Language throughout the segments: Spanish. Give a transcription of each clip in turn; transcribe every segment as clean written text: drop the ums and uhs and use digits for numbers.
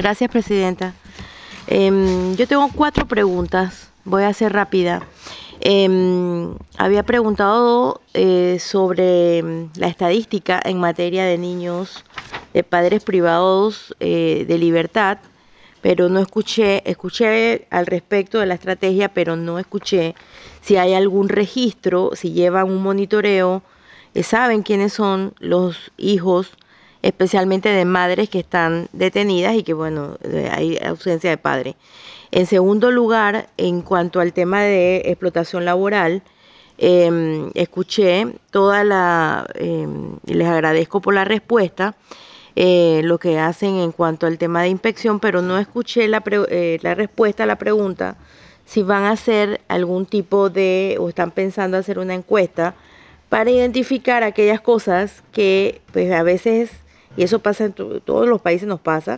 Gracias, presidenta. Yo tengo 4 preguntas. Voy a ser rápida. Había preguntado sobre la estadística en materia de niños de padres privados de libertad, pero no escuché al respecto de la estrategia, pero no escuché si hay algún registro, si llevan un monitoreo, saben quiénes son los hijos, especialmente de madres que están detenidas y que, bueno, hay ausencia de padre. En segundo lugar, en cuanto al tema de explotación laboral, escuché les agradezco por la respuesta, lo que hacen en cuanto al tema de inspección, pero no escuché la respuesta a la pregunta si van a hacer algún tipo de, o están pensando hacer una encuesta para identificar aquellas cosas que pues a veces, y eso pasa en todos los países nos pasa,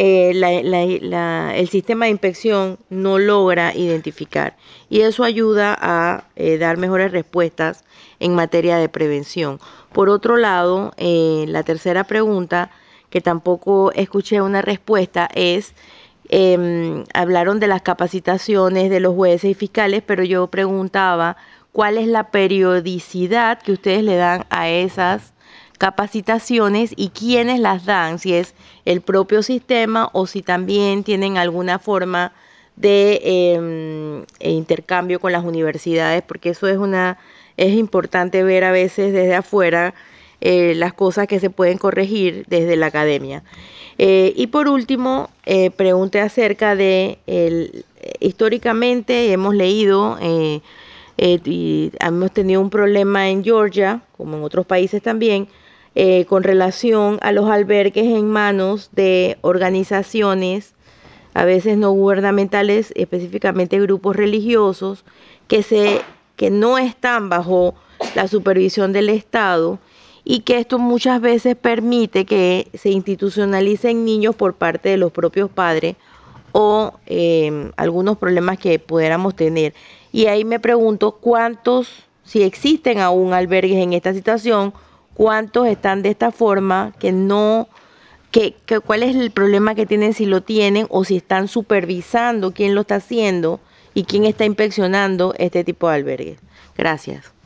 el sistema de inspección no logra identificar y eso ayuda a dar mejores respuestas en materia de prevención. Por otro lado, la tercera pregunta, que tampoco escuché una respuesta, es, hablaron de las capacitaciones de los jueces y fiscales, pero yo preguntaba cuál es la periodicidad que ustedes le dan a esas capacitaciones y quiénes las dan, si es el propio sistema o si también tienen alguna forma de intercambio con las universidades, porque eso es importante ver a veces desde afuera las cosas que se pueden corregir desde la academia. Y por último, pregunté acerca de, históricamente hemos leído y hemos tenido un problema en Georgia, como en otros países también, con relación a los albergues en manos de organizaciones, a veces no gubernamentales, específicamente grupos religiosos, que no están bajo la supervisión del Estado y que esto muchas veces permite que se institucionalicen niños por parte de los propios padres o algunos problemas que pudiéramos tener. Y ahí me pregunto cuántos, si existen aún albergues en esta situación, cuántos están de esta forma, cuál es el problema que tienen, si lo tienen, o si están supervisando quién lo está haciendo y quién está inspeccionando este tipo de albergues. Gracias.